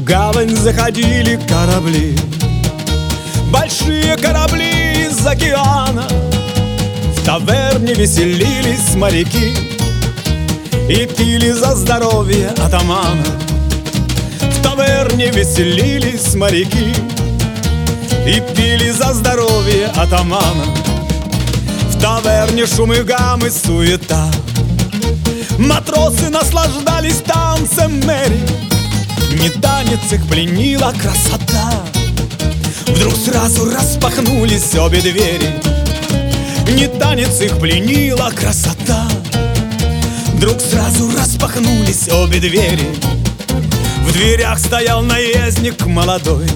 гавань заходили корабли, большие корабли из океана. В таверне веселились моряки и пили за здоровье атамана. В таверне веселились моряки и пили за здоровье атамана. В таверне шум и гам и суета, матросы наслаждались танцем Мэри. Не танец их пленила красота, вдруг сразу распахнулись обе двери. Не танец их пленила красота, вдруг сразу распахнулись обе двери. В дверях стоял наездник молодой,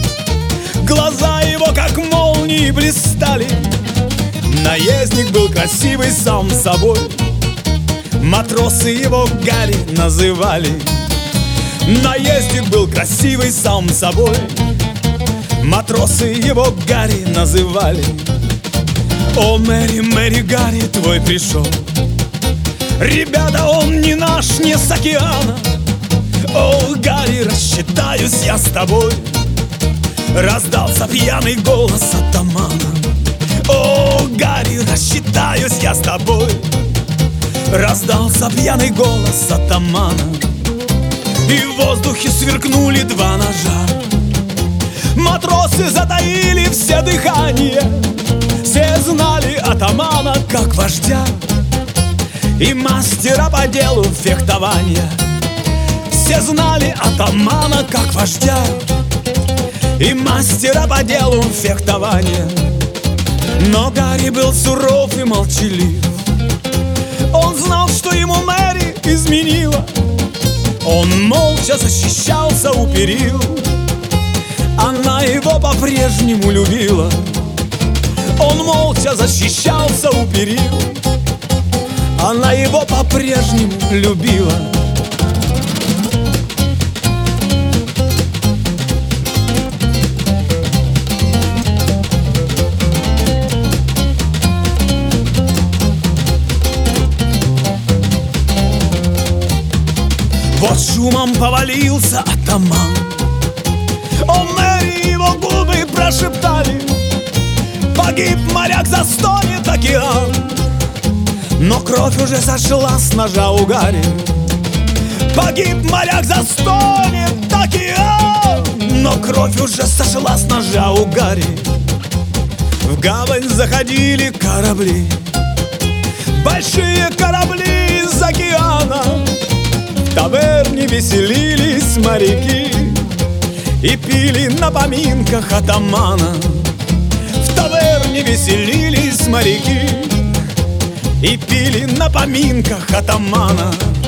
глаза его как молнии блистали. Наездник был красивый сам собой, матросы его Гарри называли. Наездник был красивый сам собой, матросы его Гарри называли. О, Мэри, Мэри, Гарри твой пришел, ребята, он не наш, не с океана. О, Гарри, рассчитаюсь я с тобой, раздался пьяный голос атамана. О, Гарри, рассчитаюсь я с тобой, раздался пьяный голос атамана. И в воздухе сверкнули два ножа, матросы затаили все дыхание. Все знали атамана как вождя и мастера по делу фехтования. Все знали атамана как вождя и мастера по делу фехтования. Но Гарри был суров и молчалив, он знал, что ему Мэри изменила. Он молча защищался у перил, она его по-прежнему любила. Он молча защищался у перил, она его по-прежнему любила. Вот шумом повалился атаман, о, Мэри, его губы прошептали: погиб моряк, застонет океан. Но кровь уже сошла с ножа у Гарри. Погиб моряк, застонет океан. Но кровь уже сошла с ножа у Гарри. В гавань заходили корабли, большие корабли из океана. В таверне веселились моряки и пили на поминках атамана. В таверне веселились моряки и пили на поминках атамана.